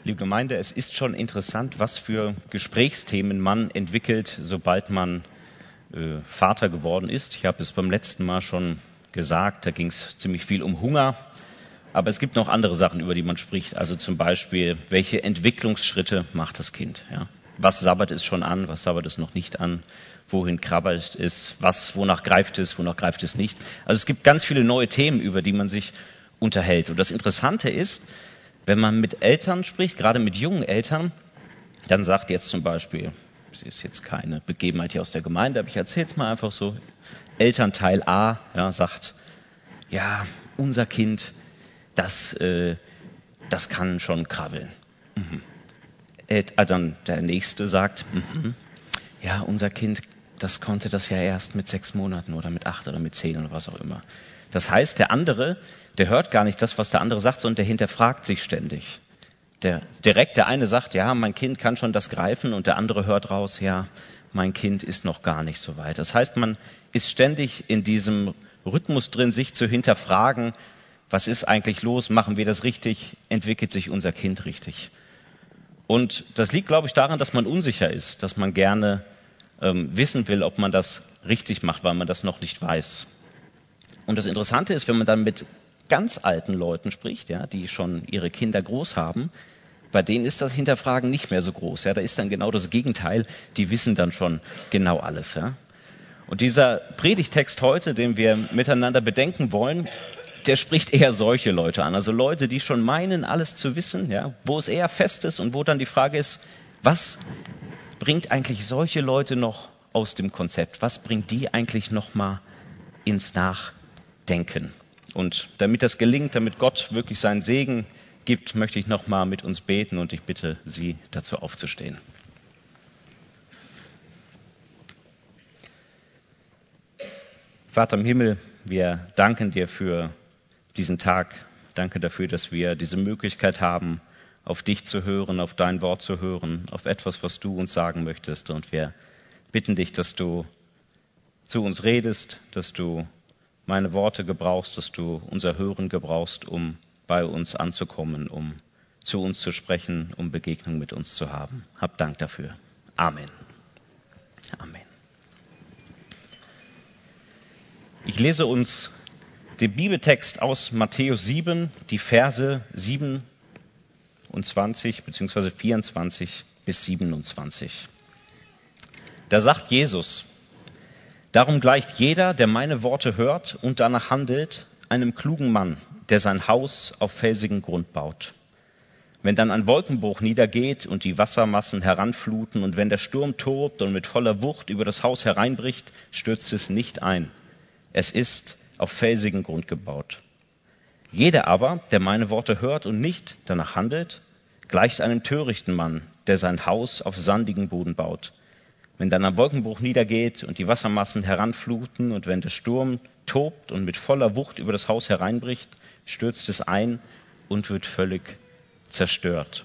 Liebe Gemeinde, es ist schon interessant, was für Gesprächsthemen man entwickelt, sobald man Vater geworden ist. Ich habe es beim letzten Mal schon gesagt, da ging es ziemlich viel um Hunger. Aber es gibt noch andere Sachen, über die man spricht. Also zum Beispiel, welche Entwicklungsschritte macht das Kind? Ja? Was sabbert es schon an, was sabbert es noch nicht an? Wohin krabbelt es? Wonach greift es nicht? Also es gibt ganz viele neue Themen, über die man sich unterhält. Und das Interessante ist, wenn man mit Eltern spricht, gerade mit jungen Eltern, dann sagt jetzt zum Beispiel, das ist jetzt keine Begebenheit hier aus der Gemeinde, aber ich erzähle es mal einfach so, Elternteil A sagt, ja, unser Kind, das kann schon krabbeln. Dann der Nächste sagt, ja, unser Kind, das konnte das ja erst mit 6 Monaten oder mit 8 oder mit 10 oder was auch immer. Das heißt, der andere, der hört gar nicht das, was der andere sagt, sondern der hinterfragt sich ständig. Der eine sagt, ja, mein Kind kann schon das greifen, und der andere hört raus, ja, mein Kind ist noch gar nicht so weit. Das heißt, man ist ständig in diesem Rhythmus drin, sich zu hinterfragen, was ist eigentlich los, machen wir das richtig, entwickelt sich unser Kind richtig. Und das liegt, glaube ich, daran, dass man unsicher ist, dass man gerne wissen will, ob man das richtig macht, weil man das noch nicht weiß. Und das Interessante ist, wenn man dann mit ganz alten Leuten spricht, ja, die schon ihre Kinder groß haben, bei denen ist das Hinterfragen nicht mehr so groß. Ja, da ist dann genau das Gegenteil, die wissen dann schon genau alles. Ja. Und dieser Predigtext heute, den wir miteinander bedenken wollen, der spricht eher solche Leute an. Also Leute, die schon meinen, alles zu wissen, ja, wo es eher fest ist und wo dann die Frage ist, was bringt eigentlich solche Leute noch aus dem Konzept? Was bringt die eigentlich noch mal ins Nachdenken? Und damit das gelingt, damit Gott wirklich seinen Segen gibt, möchte ich noch mal mit uns beten, und ich bitte Sie, dazu aufzustehen. Vater im Himmel, wir danken dir für diesen Tag. Danke dafür, dass wir diese Möglichkeit haben, auf dich zu hören, auf dein Wort zu hören, auf etwas, was du uns sagen möchtest. Und wir bitten dich, dass du zu uns redest, dass du meine Worte gebrauchst, dass du unser Hören gebrauchst, um bei uns anzukommen, um zu uns zu sprechen, um Begegnung mit uns zu haben. Hab Dank dafür. Amen. Amen. Ich lese uns den Bibeltext aus Matthäus 7, die Verse 27 bzw. 24 bis 27. Da sagt Jesus: Darum gleicht jeder, der meine Worte hört und danach handelt, einem klugen Mann, der sein Haus auf felsigen Grund baut. Wenn dann ein Wolkenbruch niedergeht und die Wassermassen heranfluten, und wenn der Sturm tobt und mit voller Wucht über das Haus hereinbricht, stürzt es nicht ein. Es ist auf felsigen Grund gebaut. Jeder aber, der meine Worte hört und nicht danach handelt, gleicht einem törichten Mann, der sein Haus auf sandigen Boden baut. Wenn dann ein Wolkenbruch niedergeht und die Wassermassen heranfluten, und wenn der Sturm tobt und mit voller Wucht über das Haus hereinbricht, stürzt es ein und wird völlig zerstört.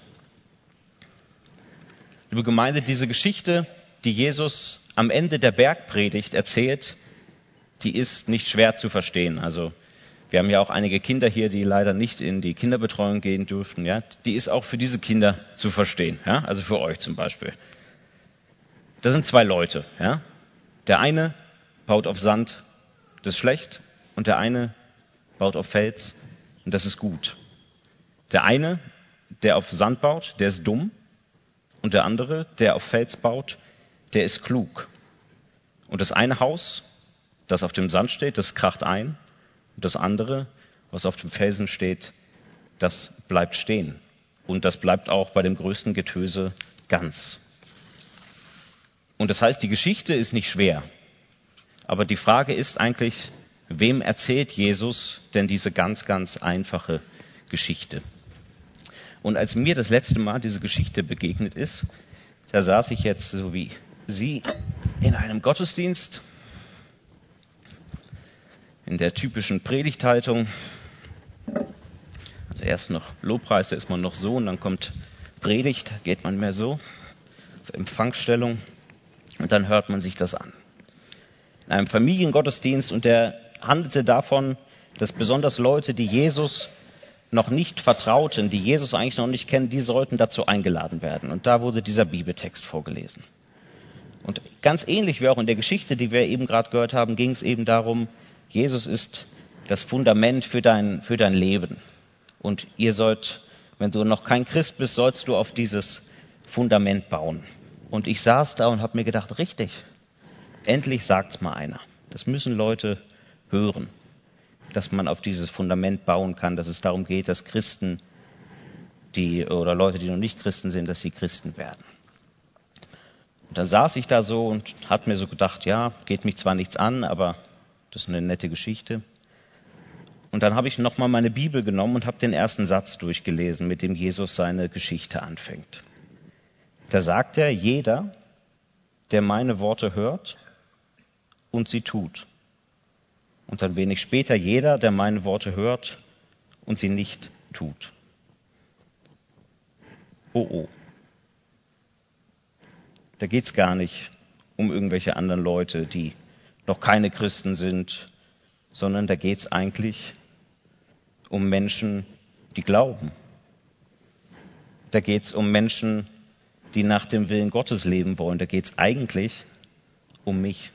Liebe Gemeinde, diese Geschichte, die Jesus am Ende der Bergpredigt erzählt, die ist nicht schwer zu verstehen. Also wir haben ja auch einige Kinder hier, die leider nicht in die Kinderbetreuung gehen dürften. Ja, die ist auch für diese Kinder zu verstehen. Ja, also für euch zum Beispiel. Das sind 2 Leute. Ja. Der eine baut auf Sand, das ist schlecht, und der eine baut auf Fels, und das ist gut. Der eine, der auf Sand baut, der ist dumm, und der andere, der auf Fels baut, der ist klug. Und das eine Haus, das auf dem Sand steht, das kracht ein, und das andere, was auf dem Felsen steht, das bleibt stehen. Und das bleibt auch bei dem größten Getöse ganz. Und das heißt, die Geschichte ist nicht schwer. Aber die Frage ist eigentlich, wem erzählt Jesus denn diese ganz, ganz einfache Geschichte? Und als mir das letzte Mal diese Geschichte begegnet ist, da saß ich jetzt so wie Sie in einem Gottesdienst, in der typischen Predigthaltung. Also erst noch Lobpreis, da ist man noch so, und dann kommt Predigt, da geht man mehr so, auf Empfangsstellung, und dann hört man sich das an. In einem Familiengottesdienst, und der handelte davon, dass besonders Leute, die Jesus noch nicht Vertrauten, die Jesus eigentlich noch nicht kennen, die sollten dazu eingeladen werden. Und da wurde dieser Bibeltext vorgelesen. Und ganz ähnlich wie auch in der Geschichte, die wir eben gerade gehört haben, ging es eben darum, Jesus ist das Fundament für dein Leben. Und ihr sollt, wenn du noch kein Christ bist, sollst du auf dieses Fundament bauen. Und ich saß da und habe mir gedacht, richtig, endlich sagt's mal einer. Das müssen Leute hören, dass man auf dieses Fundament bauen kann, dass es darum geht, dass Christen, oder Leute, die noch nicht Christen sind, dass sie Christen werden. Und dann saß ich da so und hat mir so gedacht, ja, geht mich zwar nichts an, aber das ist eine nette Geschichte. Und dann habe ich nochmal meine Bibel genommen und habe den ersten Satz durchgelesen, mit dem Jesus seine Geschichte anfängt. Da sagt er, jeder, der meine Worte hört und sie tut. Und dann wenig später, jeder, der meine Worte hört und sie nicht tut. Oh. Da geht's gar nicht um irgendwelche anderen Leute, die noch keine Christen sind, sondern da geht's eigentlich um Menschen, die glauben. Da geht's um Menschen, die nach dem Willen Gottes leben wollen. Da geht's eigentlich um mich.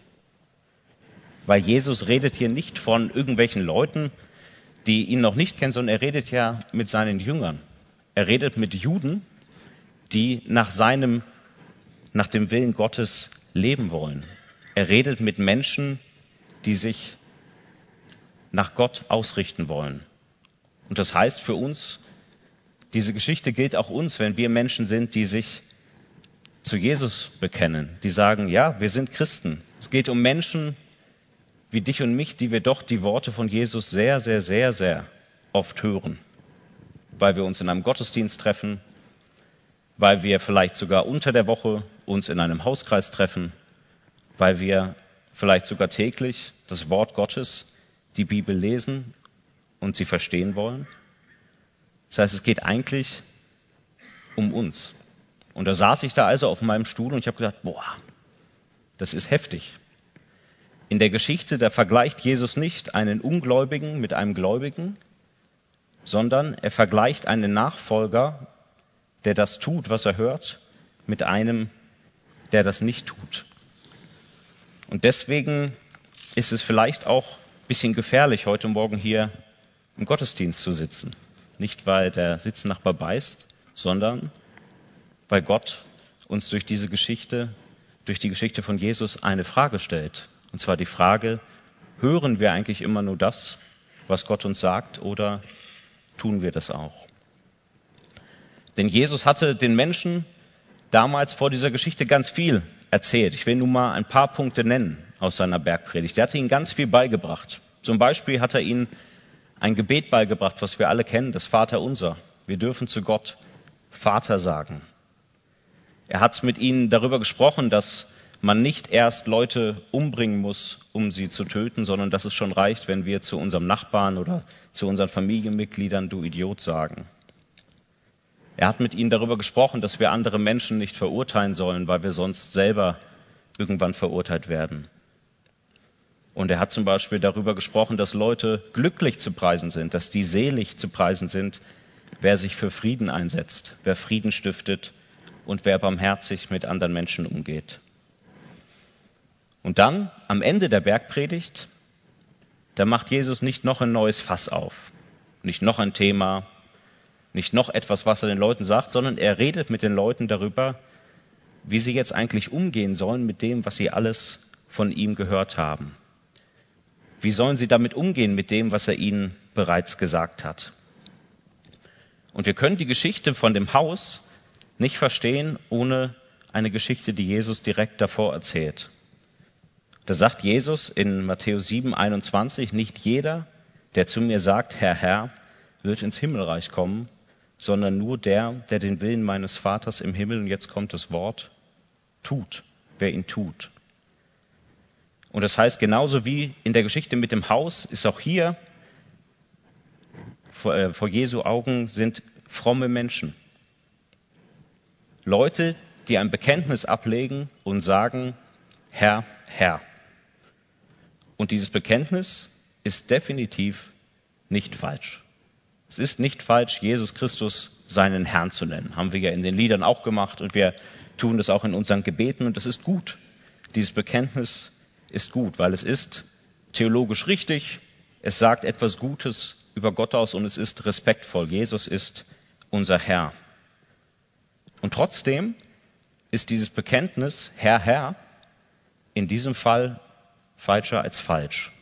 Weil Jesus redet hier nicht von irgendwelchen Leuten, die ihn noch nicht kennen, sondern er redet ja mit seinen Jüngern. Er redet mit Juden, die nach dem Willen Gottes leben wollen. Er redet mit Menschen, die sich nach Gott ausrichten wollen. Und das heißt für uns, diese Geschichte gilt auch uns, wenn wir Menschen sind, die sich zu Jesus bekennen, die sagen, ja, wir sind Christen. Es geht um Menschen wie dich und mich, die wir doch die Worte von Jesus sehr, sehr, sehr, sehr oft hören, weil wir uns in einem Gottesdienst treffen, weil wir vielleicht sogar unter der Woche uns in einem Hauskreis treffen, weil wir vielleicht sogar täglich das Wort Gottes, die Bibel lesen und sie verstehen wollen. Das heißt, es geht eigentlich um uns. Und da saß ich da also auf meinem Stuhl und ich habe gedacht, das ist heftig. In der Geschichte, da vergleicht Jesus nicht einen Ungläubigen mit einem Gläubigen, sondern er vergleicht einen Nachfolger, der das tut, was er hört, mit einem, der das nicht tut. Und deswegen ist es vielleicht auch ein bisschen gefährlich, heute Morgen hier im Gottesdienst zu sitzen. Nicht, weil der Sitznachbar beißt, sondern weil Gott uns durch die Geschichte von Jesus eine Frage stellt. Und zwar die Frage, hören wir eigentlich immer nur das, was Gott uns sagt, oder tun wir das auch? Denn Jesus hatte den Menschen damals vor dieser Geschichte ganz viel erzählt. Ich will nun mal ein paar Punkte nennen aus seiner Bergpredigt. Er hatte ihnen ganz viel beigebracht. Zum Beispiel hat er ihnen ein Gebet beigebracht, was wir alle kennen, das Vaterunser. Wir dürfen zu Gott Vater sagen. Er hat mit ihnen darüber gesprochen, dass man nicht erst Leute umbringen muss, um sie zu töten, sondern dass es schon reicht, wenn wir zu unserem Nachbarn oder zu unseren Familienmitgliedern du Idiot sagen. Er hat mit ihnen darüber gesprochen, dass wir andere Menschen nicht verurteilen sollen, weil wir sonst selber irgendwann verurteilt werden. Und er hat zum Beispiel darüber gesprochen, dass Leute glücklich zu preisen sind, dass die selig zu preisen sind, wer sich für Frieden einsetzt, wer Frieden stiftet und wer barmherzig mit anderen Menschen umgeht. Und dann, am Ende der Bergpredigt, da macht Jesus nicht noch ein neues Fass auf, nicht noch ein Thema, nicht noch etwas, was er den Leuten sagt, sondern er redet mit den Leuten darüber, wie sie jetzt eigentlich umgehen sollen mit dem, was sie alles von ihm gehört haben. Wie sollen sie damit umgehen mit dem, was er ihnen bereits gesagt hat? Und wir können die Geschichte von dem Haus nicht verstehen, ohne eine Geschichte, die Jesus direkt davor erzählt. Da sagt Jesus in Matthäus 7,21, nicht jeder, der zu mir sagt, Herr, Herr, wird ins Himmelreich kommen, sondern nur der, der den Willen meines Vaters im Himmel, und jetzt kommt das Wort, tut, wer ihn tut. Und das heißt, genauso wie in der Geschichte mit dem Haus, ist auch hier vor Jesu Augen sind fromme Menschen. Leute, die ein Bekenntnis ablegen und sagen, Herr, Herr. Und dieses Bekenntnis ist definitiv nicht falsch. Es ist nicht falsch, Jesus Christus seinen Herrn zu nennen. Haben wir ja in den Liedern auch gemacht und wir tun das auch in unseren Gebeten und das ist gut. Dieses Bekenntnis ist gut, weil es ist theologisch richtig, es sagt etwas Gutes über Gott aus und es ist respektvoll. Jesus ist unser Herr. Und trotzdem ist dieses Bekenntnis, Herr, Herr, in diesem Fall falscher als falsch.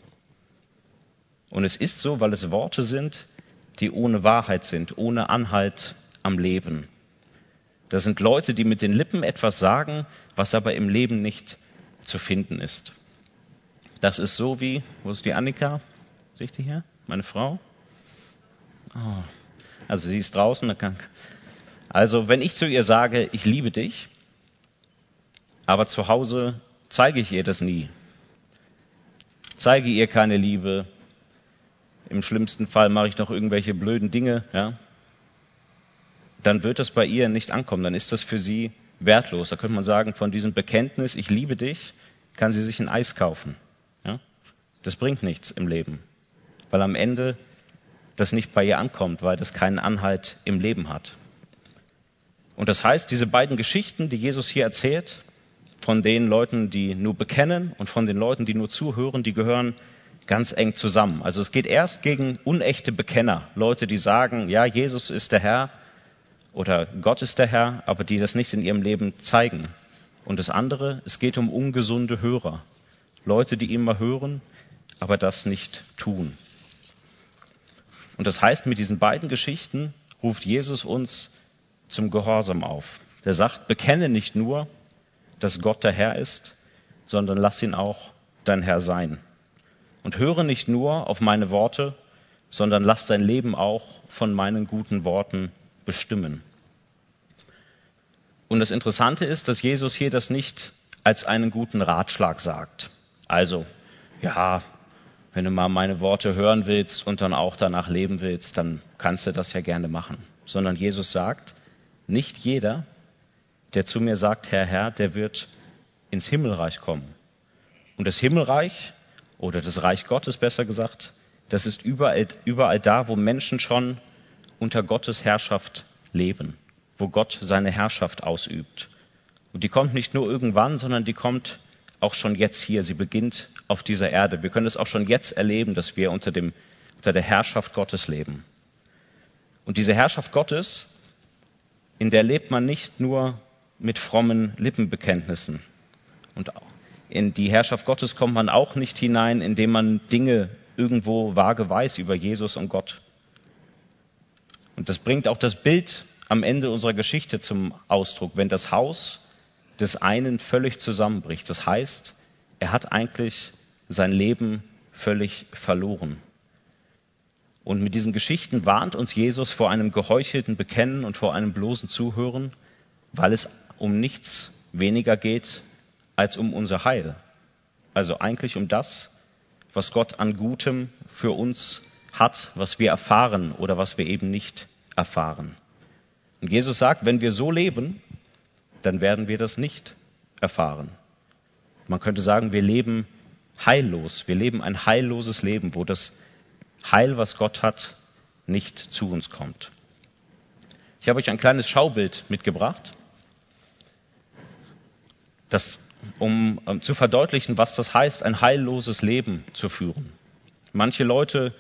Und es ist so, weil es Worte sind, die ohne Wahrheit sind, ohne Anhalt am Leben. Das sind Leute, die mit den Lippen etwas sagen, was aber im Leben nicht zu finden ist. Das ist so wie, wo ist die Annika? Sehe ich die hier? Meine Frau? Oh. Also sie ist draußen. Also wenn ich zu ihr sage, ich liebe dich, aber zu Hause zeige ich ihr das nie. Zeige ihr keine Liebe. Im schlimmsten Fall mache ich noch irgendwelche blöden Dinge, ja. Dann wird das bei ihr nicht ankommen. Dann ist das für sie wertlos. Da könnte man sagen, von diesem Bekenntnis, ich liebe dich, kann sie sich ein Eis kaufen. Ja? Das bringt nichts im Leben, weil am Ende das nicht bei ihr ankommt, weil das keinen Anhalt im Leben hat. Und das heißt, diese beiden Geschichten, die Jesus hier erzählt, von den Leuten, die nur bekennen und von den Leuten, die nur zuhören, die gehören ganz eng zusammen. Also es geht erst gegen unechte Bekenner, Leute, die sagen, ja, Jesus ist der Herr oder Gott ist der Herr, aber die das nicht in ihrem Leben zeigen. Und das andere, es geht um ungesunde Hörer, Leute, die immer hören, aber das nicht tun. Und das heißt, mit diesen beiden Geschichten ruft Jesus uns zum Gehorsam auf. Der sagt, bekenne nicht nur, dass Gott der Herr ist, sondern lass ihn auch dein Herr sein. Und höre nicht nur auf meine Worte, sondern lass dein Leben auch von meinen guten Worten bestimmen. Und das Interessante ist, dass Jesus hier das nicht als einen guten Ratschlag sagt. Also, ja, wenn du mal meine Worte hören willst und dann auch danach leben willst, dann kannst du das ja gerne machen. Sondern Jesus sagt, nicht jeder, der zu mir sagt, Herr, Herr, der wird ins Himmelreich kommen. Und das Himmelreich, oder das Reich Gottes besser gesagt, das ist überall da, wo Menschen schon unter Gottes Herrschaft leben, wo Gott seine Herrschaft ausübt. Und die kommt nicht nur irgendwann, sondern die kommt auch schon jetzt hier. Sie beginnt auf dieser Erde. Wir können es auch schon jetzt erleben, dass wir unter der Herrschaft Gottes leben. Und diese Herrschaft Gottes, in der lebt man nicht nur mit frommen Lippenbekenntnissen. Und in die Herrschaft Gottes kommt man auch nicht hinein, indem man Dinge irgendwo vage weiß über Jesus und Gott. Und das bringt auch das Bild am Ende unserer Geschichte zum Ausdruck, wenn das Haus des einen völlig zusammenbricht. Das heißt, er hat eigentlich sein Leben völlig verloren. Und mit diesen Geschichten warnt uns Jesus vor einem geheuchelten Bekennen und vor einem bloßen Zuhören, weil es um nichts weniger geht als um unser Heil. Also eigentlich um das, was Gott an Gutem für uns hat, was wir erfahren oder was wir eben nicht erfahren. Und Jesus sagt, wenn wir so leben, dann werden wir das nicht erfahren. Man könnte sagen, wir leben heillos. Wir leben ein heilloses Leben, wo das Heil, was Gott hat, nicht zu uns kommt. Ich habe euch ein kleines Schaubild mitgebracht, um zu verdeutlichen, was das heißt, ein heilloses Leben zu führen. Manche Leute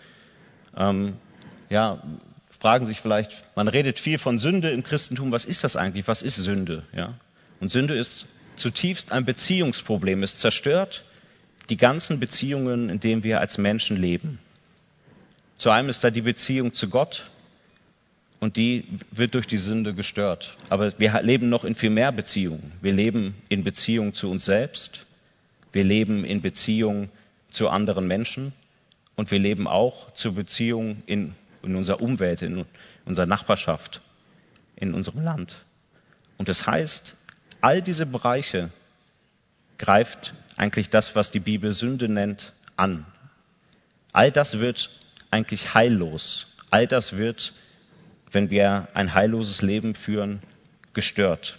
fragen sich vielleicht, man redet viel von Sünde im Christentum, was ist das eigentlich? Was ist Sünde? Ja? Und Sünde ist zutiefst ein Beziehungsproblem. Es zerstört die ganzen Beziehungen, in denen wir als Menschen leben. Zu einem ist da die Beziehung zu Gott und die wird durch die Sünde gestört. Aber wir leben noch in viel mehr Beziehungen. Wir leben in Beziehung zu uns selbst, wir leben in Beziehung zu anderen Menschen und wir leben auch zur Beziehung in unserer Umwelt, in unserer Nachbarschaft, in unserem Land. Und das heißt, all diese Bereiche greift eigentlich das, was die Bibel Sünde nennt, an. All das wird eigentlich heillos. All das wird, wenn wir ein heilloses Leben führen, gestört.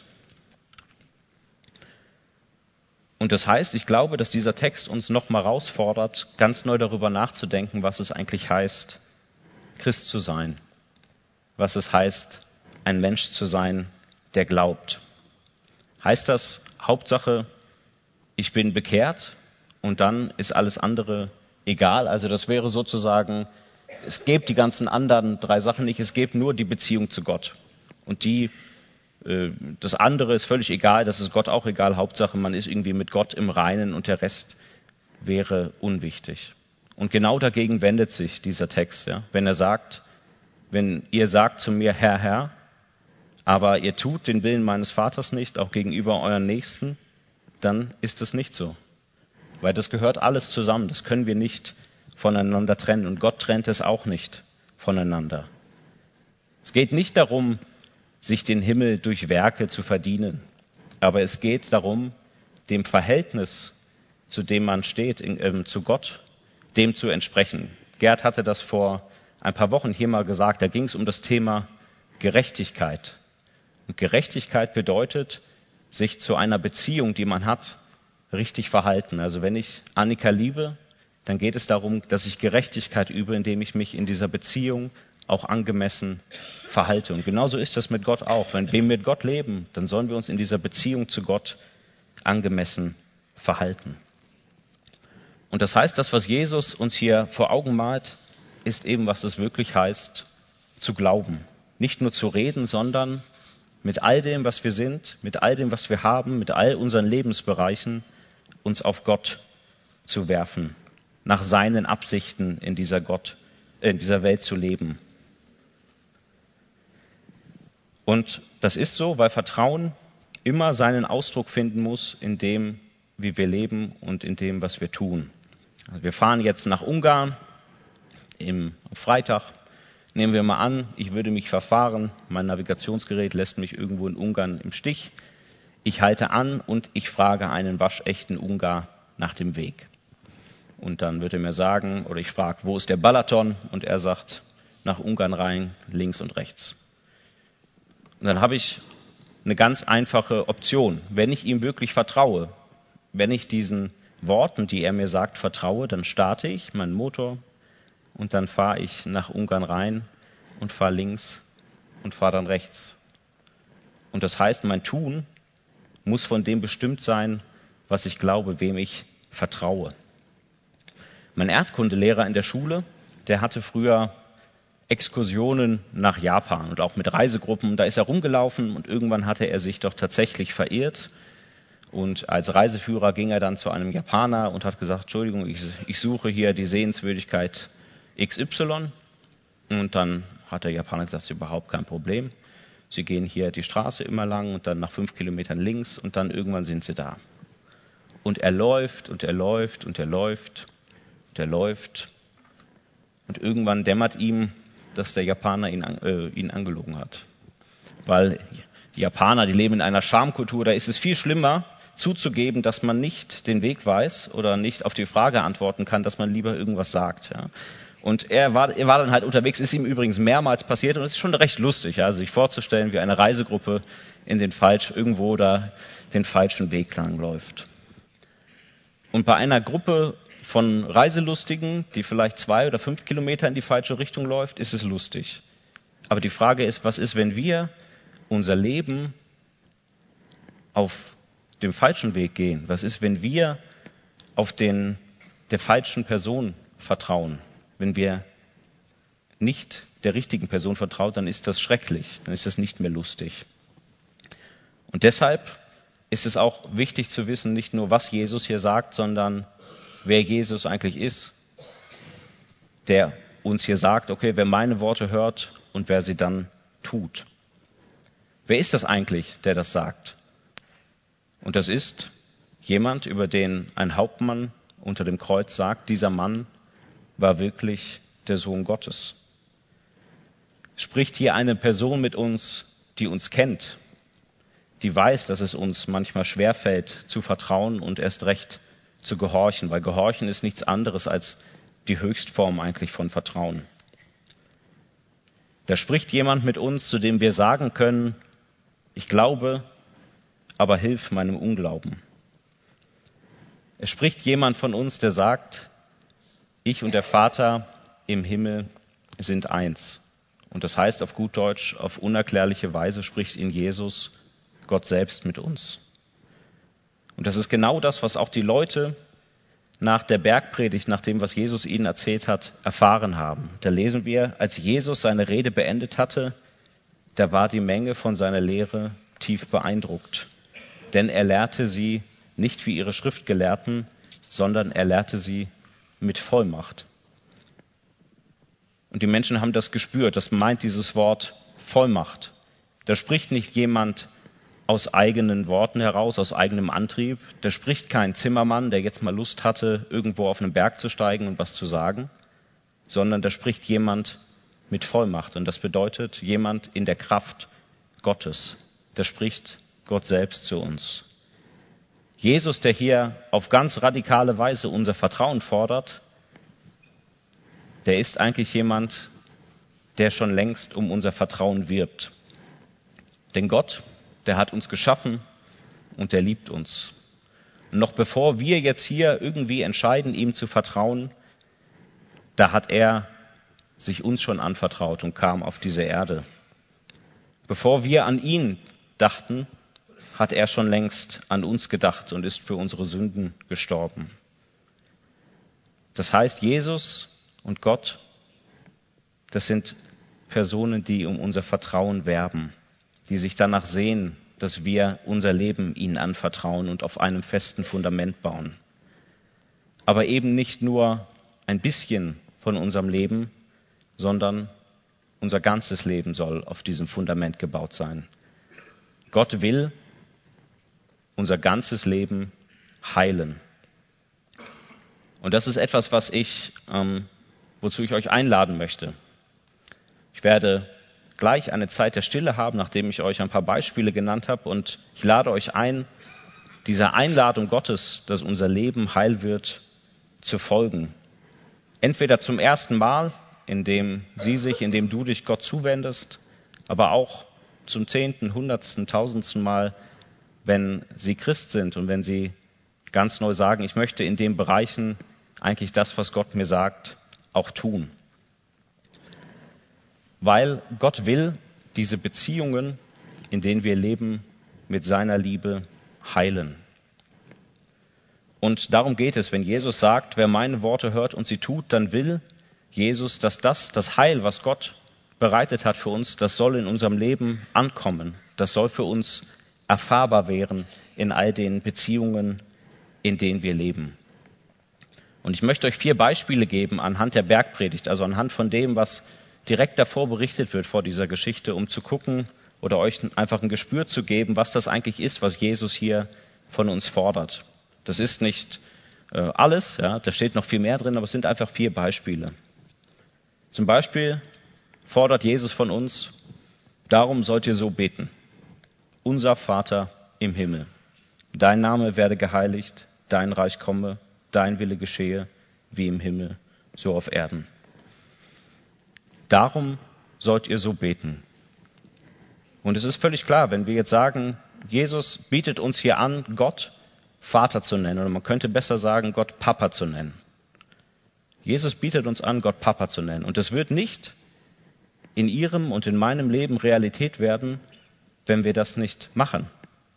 Und das heißt, ich glaube, dass dieser Text uns nochmal herausfordert, ganz neu darüber nachzudenken, was es eigentlich heißt, Christ zu sein, was es heißt, ein Mensch zu sein, der glaubt. Heißt das, Hauptsache, ich bin bekehrt und dann ist alles andere egal? Also das wäre sozusagen, es gäbe die ganzen anderen 3 Sachen nicht, es gäbe nur die Beziehung zu Gott. Und das andere ist völlig egal, das ist Gott auch egal, Hauptsache man ist irgendwie mit Gott im Reinen und der Rest wäre unwichtig. Und genau dagegen wendet sich dieser Text, ja? Wenn ihr sagt zu mir, Herr, Herr, aber ihr tut den Willen meines Vaters nicht, auch gegenüber euren Nächsten, dann ist es nicht so. Weil das gehört alles zusammen, das können wir nicht voneinander trennen und Gott trennt es auch nicht voneinander. Es geht nicht darum, sich den Himmel durch Werke zu verdienen, aber es geht darum, dem Verhältnis, zu dem man steht, zu Gott, dem zu entsprechen. Gerd hatte das vor ein paar Wochen hier mal gesagt, da ging es um das Thema Gerechtigkeit. Und Gerechtigkeit bedeutet, sich zu einer Beziehung, die man hat, richtig verhalten. Also wenn ich Annika liebe, dann geht es darum, dass ich Gerechtigkeit übe, indem ich mich in dieser Beziehung auch angemessen verhalte. Und genauso ist das mit Gott auch. Wenn wir mit Gott leben, dann sollen wir uns in dieser Beziehung zu Gott angemessen verhalten. Und das heißt, das, was Jesus uns hier vor Augen malt, ist eben, was es wirklich heißt, zu glauben. Nicht nur zu reden, sondern mit all dem, was wir sind, mit all dem, was wir haben, mit all unseren Lebensbereichen, uns auf Gott zu werfen, nach seinen Absichten in dieser Welt zu leben. Und das ist so, weil Vertrauen immer seinen Ausdruck finden muss in dem, wie wir leben und in dem, was wir tun. Also wir fahren jetzt nach Ungarn am Freitag. Nehmen wir mal an, ich würde mich verfahren, mein Navigationsgerät lässt mich irgendwo in Ungarn im Stich. Ich halte an und ich frage einen waschechten Ungar nach dem Weg. Und dann wird er mir sagen, oder ich frage, wo ist der Balaton? Und er sagt, nach Ungarn rein, links und rechts. Und dann habe ich eine ganz einfache Option. Wenn ich ihm wirklich vertraue, wenn ich diesen Worten, die er mir sagt, vertraue, dann starte ich meinen Motor und dann fahre ich nach Ungarn rein und fahre links und fahre dann rechts. Und das heißt, mein Tun muss von dem bestimmt sein, was ich glaube, wem ich vertraue. Mein Erdkundelehrer in der Schule, der hatte früher Exkursionen nach Japan und auch mit Reisegruppen. Da ist er rumgelaufen und irgendwann hatte er sich doch tatsächlich verirrt. Und als Reiseführer ging er dann zu einem Japaner und hat gesagt, Entschuldigung, ich suche hier die Sehenswürdigkeit XY. Und dann hat der Japaner gesagt, das ist überhaupt kein Problem. Sie gehen hier die Straße immer lang und dann nach 5 Kilometern links und dann irgendwann sind sie da. Und er läuft und er läuft und er läuft und er läuft. Und irgendwann dämmert ihm, dass der Japaner ihn angelogen hat. Weil die Japaner, die leben in einer Schamkultur, da ist es viel schlimmer, zuzugeben, dass man nicht den Weg weiß oder nicht auf die Frage antworten kann, dass man lieber irgendwas sagt. Ja. Und er war dann halt unterwegs, ist ihm übrigens mehrmals passiert und es ist schon recht lustig, ja, sich vorzustellen, wie eine Reisegruppe irgendwo da den falschen Weg lang läuft. Und bei einer Gruppe von Reiselustigen, die vielleicht 2 oder 5 Kilometer in die falsche Richtung läuft, ist es lustig. Aber die Frage ist, was ist, wenn wir unser Leben auf dem falschen Weg gehen? Was ist, wenn wir auf der falschen Person vertrauen? Wenn wir nicht der richtigen Person vertrauen, dann ist das schrecklich, dann ist das nicht mehr lustig. Und deshalb ist es auch wichtig zu wissen, nicht nur, was Jesus hier sagt, sondern wer Jesus eigentlich ist, der uns hier sagt, okay, wer meine Worte hört und wer sie dann tut. Wer ist das eigentlich, der das sagt? Und das ist jemand, über den ein Hauptmann unter dem Kreuz sagt, dieser Mann war wirklich der Sohn Gottes. Spricht hier eine Person mit uns, die uns kennt, die weiß, dass es uns manchmal schwerfällt zu vertrauen und erst recht zu gehorchen, weil Gehorchen ist nichts anderes als die Höchstform eigentlich von Vertrauen. Da spricht jemand mit uns, zu dem wir sagen können, ich glaube, aber hilf meinem Unglauben. Es spricht jemand von uns, der sagt, ich und der Vater im Himmel sind eins. Und das heißt auf gut Deutsch, auf unerklärliche Weise spricht in Jesus Gott selbst mit uns. Und das ist genau das, was auch die Leute nach der Bergpredigt, nach dem, was Jesus ihnen erzählt hat, erfahren haben. Da lesen wir, als Jesus seine Rede beendet hatte, da war die Menge von seiner Lehre tief beeindruckt. Denn er lehrte sie nicht wie ihre Schriftgelehrten, sondern er lehrte sie mit Vollmacht. Und die Menschen haben das gespürt. Das meint dieses Wort Vollmacht. Da spricht nicht jemand aus eigenen Worten heraus, aus eigenem Antrieb. Da spricht kein Zimmermann, der jetzt mal Lust hatte, irgendwo auf einen Berg zu steigen und was zu sagen, sondern da spricht jemand mit Vollmacht. Und das bedeutet jemand in der Kraft Gottes. Da spricht Gott selbst zu uns. Jesus, der hier auf ganz radikale Weise unser Vertrauen fordert, der ist eigentlich jemand, der schon längst um unser Vertrauen wirbt. Denn Gott, der hat uns geschaffen und der liebt uns. Und noch bevor wir jetzt hier irgendwie entscheiden, ihm zu vertrauen, da hat er sich uns schon anvertraut und kam auf diese Erde. Bevor wir an ihn dachten, hat er schon längst an uns gedacht und ist für unsere Sünden gestorben. Das heißt, Jesus und Gott, das sind Personen, die um unser Vertrauen werben, die sich danach sehen, dass wir unser Leben ihnen anvertrauen und auf einem festen Fundament bauen. Aber eben nicht nur ein bisschen von unserem Leben, sondern unser ganzes Leben soll auf diesem Fundament gebaut sein. Gott will unser ganzes Leben heilen. Und das ist etwas, wozu ich euch einladen möchte. Ich werde gleich eine Zeit der Stille haben, nachdem ich euch ein paar Beispiele genannt habe. Und ich lade euch ein, dieser Einladung Gottes, dass unser Leben heil wird, zu folgen. Entweder zum ersten Mal, indem du dich Gott zuwendest, aber auch zum 10., 100., 1000. Mal, wenn sie Christ sind und wenn sie ganz neu sagen, ich möchte in den Bereichen eigentlich das, was Gott mir sagt, auch tun. Weil Gott will diese Beziehungen, in denen wir leben, mit seiner Liebe heilen. Und darum geht es, wenn Jesus sagt, wer meine Worte hört und sie tut, dann will Jesus, dass das Heil, was Gott bereitet hat für uns, das soll in unserem Leben ankommen. Das soll für uns erfahrbar werden in all den Beziehungen, in denen wir leben. Und ich möchte euch 4 Beispiele geben anhand der Bergpredigt, also anhand von dem, was direkt davor berichtet wird vor dieser Geschichte, um zu gucken oder euch einfach ein Gespür zu geben, was das eigentlich ist, was Jesus hier von uns fordert. Das ist nicht alles, ja, da steht noch viel mehr drin, aber es sind einfach 4 Beispiele. Zum Beispiel fordert Jesus von uns, darum sollt ihr so beten. Unser Vater im Himmel, dein Name werde geheiligt, dein Reich komme, dein Wille geschehe, wie im Himmel, so auf Erden. Darum sollt ihr so beten. Und es ist völlig klar, wenn wir jetzt sagen, Jesus bietet uns hier an, Gott Vater zu nennen, oder man könnte besser sagen, Gott Papa zu nennen. Jesus bietet uns an, Gott Papa zu nennen. Und das wird nicht in ihrem und in meinem Leben Realität werden, wenn wir das nicht machen.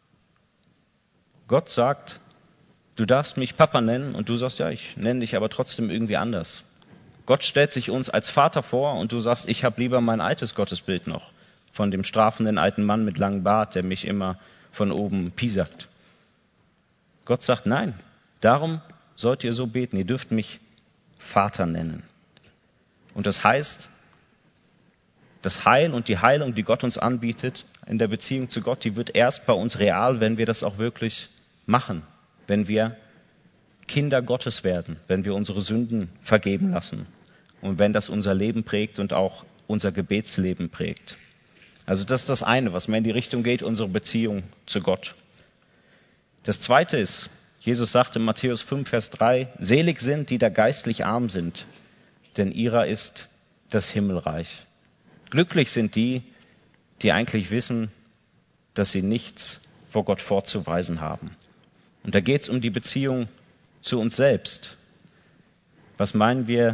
Gott sagt, du darfst mich Papa nennen und du sagst, ja, ich nenne dich aber trotzdem irgendwie anders. Gott stellt sich uns als Vater vor und du sagst, ich habe lieber mein altes Gottesbild noch von dem strafenden alten Mann mit langem Bart, der mich immer von oben piesackt. Gott sagt, nein, darum sollt ihr so beten, ihr dürft mich Vater nennen. Und das heißt, das Heil und die Heilung, die Gott uns anbietet in der Beziehung zu Gott, die wird erst bei uns real, wenn wir das auch wirklich machen, wenn wir Kinder Gottes werden, wenn wir unsere Sünden vergeben lassen und wenn das unser Leben prägt und auch unser Gebetsleben prägt. Also das ist das eine, was mehr in die Richtung geht, unsere Beziehung zu Gott. Das zweite ist, Jesus sagt in Matthäus 5, Vers 3, selig sind, die da geistlich arm sind, denn ihrer ist das Himmelreich. Glücklich sind die, die eigentlich wissen, dass sie nichts vor Gott vorzuweisen haben. Und da geht es um die Beziehung zu uns selbst. Was meinen wir,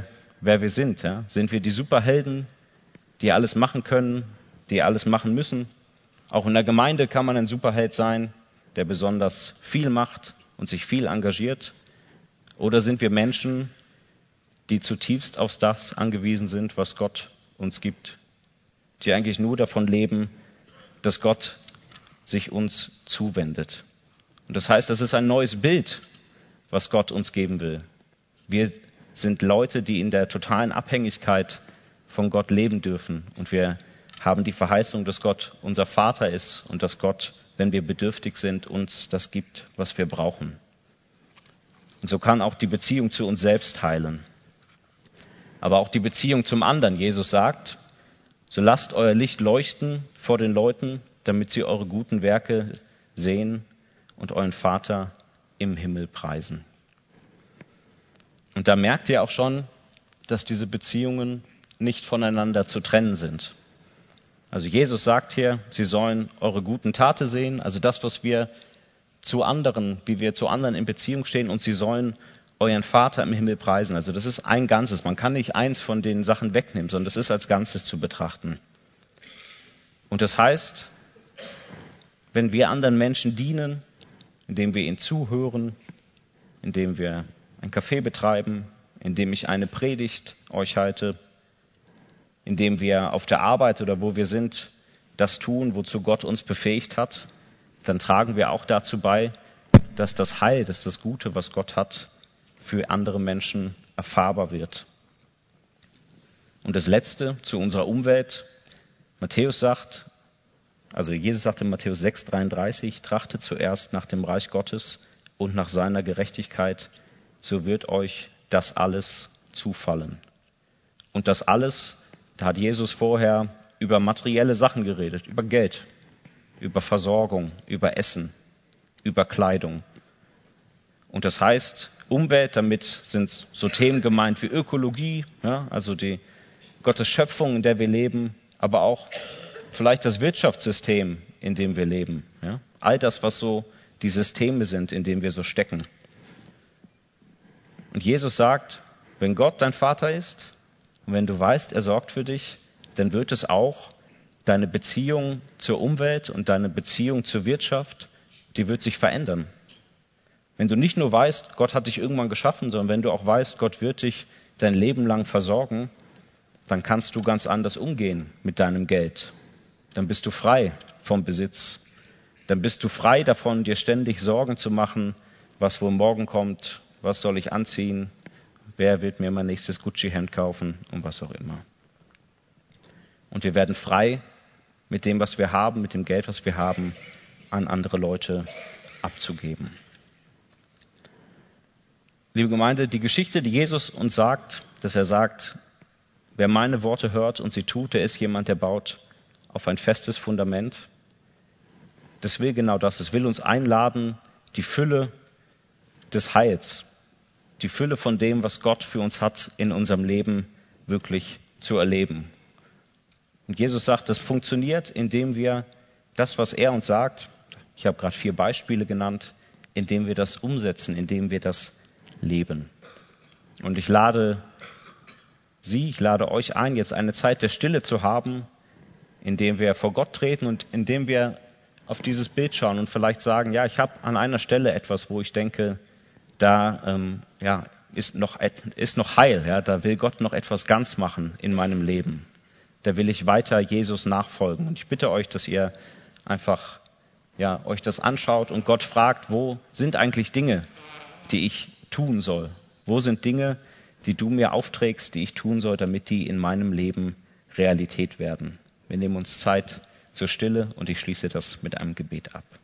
wer wir sind. Ja? Sind wir die Superhelden, die alles machen können, die alles machen müssen? Auch in der Gemeinde kann man ein Superheld sein, der besonders viel macht und sich viel engagiert. Oder sind wir Menschen, die zutiefst auf das angewiesen sind, was Gott uns gibt, die eigentlich nur davon leben, dass Gott sich uns zuwendet. Und das heißt, das ist ein neues Bild, was Gott uns geben will. Wir sind Leute, die in der totalen Abhängigkeit von Gott leben dürfen. Und wir haben die Verheißung, dass Gott unser Vater ist und dass Gott, wenn wir bedürftig sind, uns das gibt, was wir brauchen. Und so kann auch die Beziehung zu uns selbst heilen. Aber auch die Beziehung zum anderen. Jesus sagt, so lasst euer Licht leuchten vor den Leuten, damit sie eure guten Werke sehen und euren Vater im Himmel preisen. Und da merkt ihr auch schon, dass diese Beziehungen nicht voneinander zu trennen sind. Also Jesus sagt hier, sie sollen eure guten Taten sehen, also das, was wir zu anderen, wie wir zu anderen in Beziehung stehen, und sie sollen euren Vater im Himmel preisen. Also das ist ein Ganzes. Man kann nicht eins von den Sachen wegnehmen, sondern das ist als Ganzes zu betrachten. Und das heißt, wenn wir anderen Menschen dienen, indem wir ihnen zuhören, indem wir ein Café betreiben, indem ich eine Predigt euch halte, indem wir auf der Arbeit oder wo wir sind, das tun, wozu Gott uns befähigt hat, dann tragen wir auch dazu bei, dass das Heil, dass das Gute, was Gott hat, für andere Menschen erfahrbar wird. Und das Letzte zu unserer Umwelt. Jesus sagt in Matthäus 6,33, trachtet zuerst nach dem Reich Gottes und nach seiner Gerechtigkeit, so wird euch das alles zufallen. Und das alles, da hat Jesus vorher über materielle Sachen geredet, über Geld, über Versorgung, über Essen, über Kleidung. Und das heißt, Umwelt, damit sind so Themen gemeint wie Ökologie, ja, also die Gottes Schöpfung, in der wir leben, aber auch vielleicht das Wirtschaftssystem, in dem wir leben. Ja. All das, was so die Systeme sind, in denen wir so stecken. Und Jesus sagt, wenn Gott dein Vater ist und wenn du weißt, er sorgt für dich, dann wird es auch deine Beziehung zur Umwelt und deine Beziehung zur Wirtschaft, die wird sich verändern. Wenn du nicht nur weißt, Gott hat dich irgendwann geschaffen, sondern wenn du auch weißt, Gott wird dich dein Leben lang versorgen, dann kannst du ganz anders umgehen mit deinem Geld. Dann bist du frei vom Besitz. Dann bist du frei davon, dir ständig Sorgen zu machen, was wohl morgen kommt, was soll ich anziehen, wer wird mir mein nächstes Gucci-Hemd kaufen und was auch immer. Und wir werden frei mit dem, was wir haben, mit dem Geld, was wir haben, an andere Leute abzugeben. Liebe Gemeinde, die Geschichte, die Jesus uns sagt, dass er sagt, wer meine Worte hört und sie tut, der ist jemand, der baut auf ein festes Fundament. Das will genau das. Es will uns einladen, die Fülle des Heils, die Fülle von dem, was Gott für uns hat, in unserem Leben wirklich zu erleben. Und Jesus sagt, das funktioniert, indem wir das, was er uns sagt, ich habe gerade 4 Beispiele genannt, indem wir das umsetzen, indem wir das leben. Und ich lade euch ein, jetzt eine Zeit der Stille zu haben, indem wir vor Gott treten und indem wir auf dieses Bild schauen und vielleicht sagen, ja, ich habe an einer Stelle etwas, wo ich denke, da ist noch Heil, ja, da will Gott noch etwas ganz machen in meinem Leben. Da will ich weiter Jesus nachfolgen. Und ich bitte euch, dass ihr einfach euch das anschaut und Gott fragt, wo sind eigentlich Dinge, die ich tun soll? Wo sind Dinge, die du mir aufträgst, die ich tun soll, damit die in meinem Leben Realität werden? Wir nehmen uns Zeit zur Stille und ich schließe das mit einem Gebet ab.